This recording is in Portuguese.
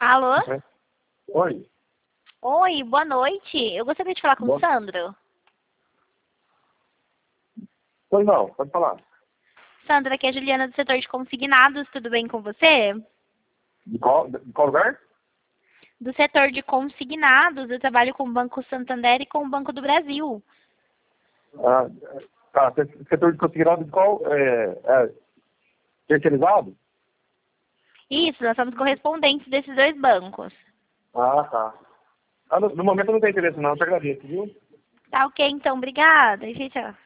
Alô? Oi. Oi, boa noite. Eu gostaria de falar com o Boa... Sandro. Pois não, pode falar. Sandro, aqui é a Juliana do setor de consignados, tudo bem com você? De qual lugar? Do setor de consignados, eu trabalho com o Banco Santander e com o Banco do Brasil. Ah, tá, setor de consignado de qual? Terceirizado? Isso, nós somos correspondentes desses dois bancos. Ah, tá. No momento eu não tenho interesse não, eu te agradeço, viu? Tá ok, então, obrigada. E tchau.